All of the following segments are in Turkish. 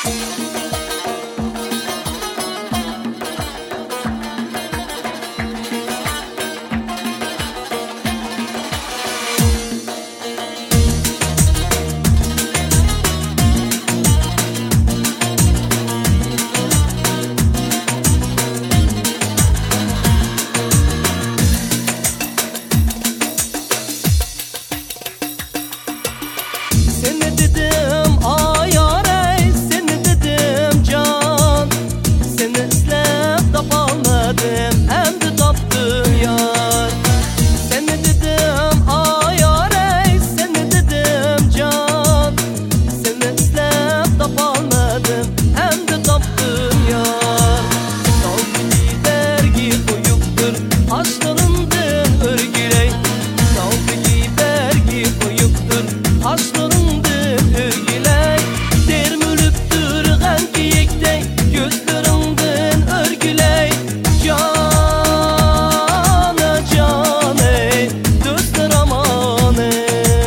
Seni dedim ay yarey, seni dedim can. Seni izlep tapamadım, hem de taptım yar. Seni dedim ay yarey, seni dedim can. Seni izlep tapamadım, hem de taptım yar. Dalgı gidergi koyuptur, aşklarımdın örgüley. Dalgı gidergi koyuptur, aşklarımdın örgüley. Dermülüptür gankiyekdey, gözlerimdin örgüley. Cana can ey, dostlar aman ey.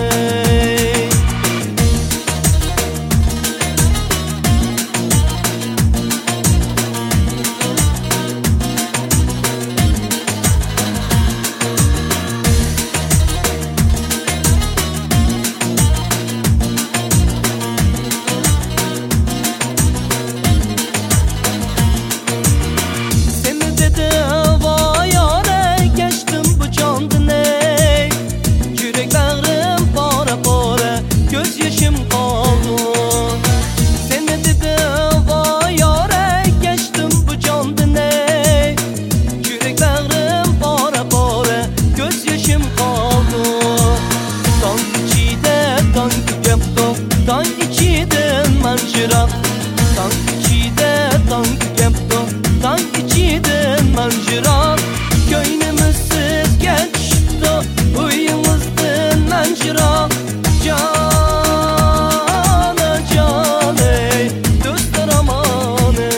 Seni dedim vay yarey, geçtim bu candan ey. Yüreklerim para para, göz yaşım kaldı. Seni dedim vay yarey, geçtim bu candan ey. Yüreklerim para para, göz yaşım kaldı. Tan içide tan kepto, tan içiden manjira. Tan içide tan kepto, tan içiden manjira. Köynümüzsüz geçti, uyumuzdan manjira. Cana can ey, dostlar aman ey.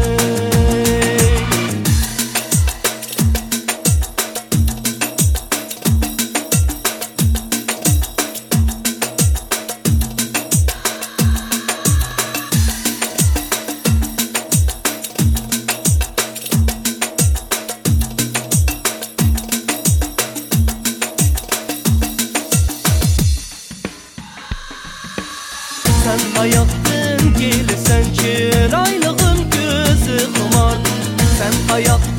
Sen hayattın gelirsen, çıraylıgın gözü kumar. Sen hayat